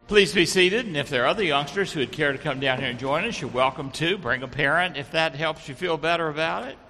Please be seated, and if there are other youngsters who would care to come down here and join us, you're welcome to. Bring a parent if that helps you feel better about it.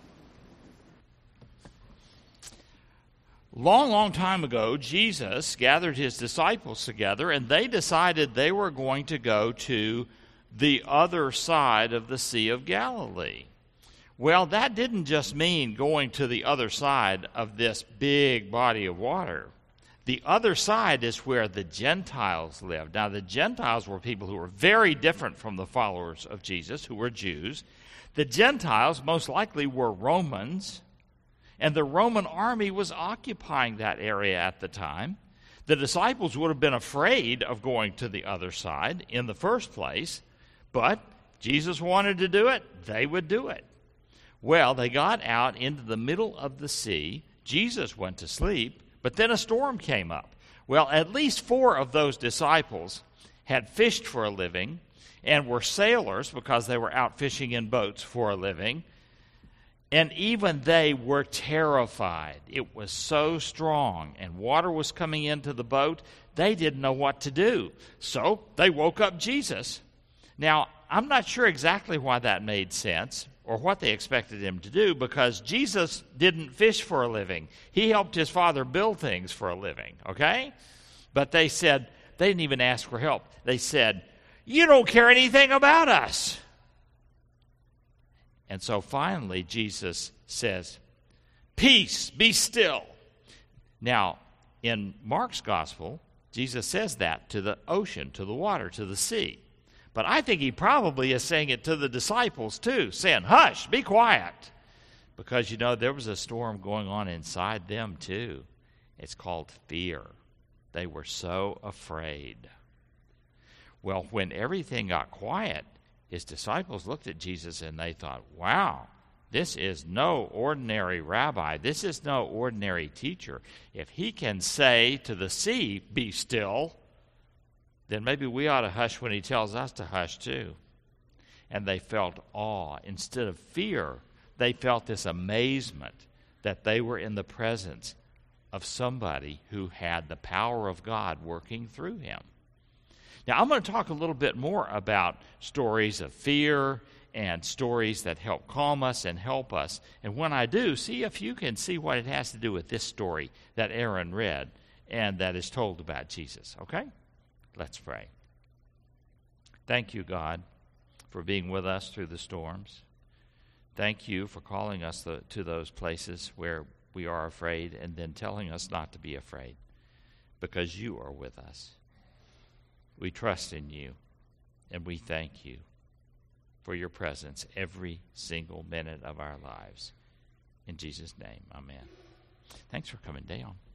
Long time ago, Jesus gathered his disciples together, and they decided they were going to go to the other side of the Sea of Galilee. Well, that didn't just mean going to the other side of this big body of water. The other side is where the Gentiles lived. Now, the Gentiles were people who were very different from the followers of Jesus, who were Jews. The Gentiles most likely were Romans, and the Roman army was occupying that area at the time. The disciples would have been afraid of going to the other side in the first place, but Jesus wanted to do it, they would do it. Well, they got out into the middle of the sea. Jesus went to sleep. But then a storm came up. Well, at least 4 of those disciples had fished for a living and were sailors because they were out fishing in boats for a living. And even they were terrified. It was so strong, and water was coming into the boat, they didn't know what to do. So they woke up Jesus. Now, I'm not sure exactly why that made sense, or what they expected him to do, because Jesus didn't fish for a living. He helped his Father build things for a living, okay? But they said, they didn't even ask for help. They said, "You don't care anything about us." And so finally Jesus says, "Peace, be still." Now, in Mark's gospel, Jesus says that to the ocean, to the water, to the sea. But I think he probably is saying it to the disciples too, saying, "Hush, be quiet." Because, there was a storm going on inside them too. It's called fear. They were so afraid. Well, when everything got quiet, his disciples looked at Jesus and they thought, wow, this is no ordinary rabbi. This is no ordinary teacher. If he can say to the sea, "Be still," then maybe we ought to hush when he tells us to hush too. And they felt awe. Instead of fear, they felt this amazement that they were in the presence of somebody who had the power of God working through him. Now, I'm going to talk a little bit more about stories of fear and stories that help calm us and help us. And when I do, see if you can see what it has to do with this story that Aaron read and that is told about Jesus, okay? Let's pray. Thank you, God, for being with us through the storms. Thank you for calling us to those places where we are afraid and then telling us not to be afraid because you are with us. We trust in you, and we thank you for your presence every single minute of our lives. In Jesus' name, amen. Thanks for coming down.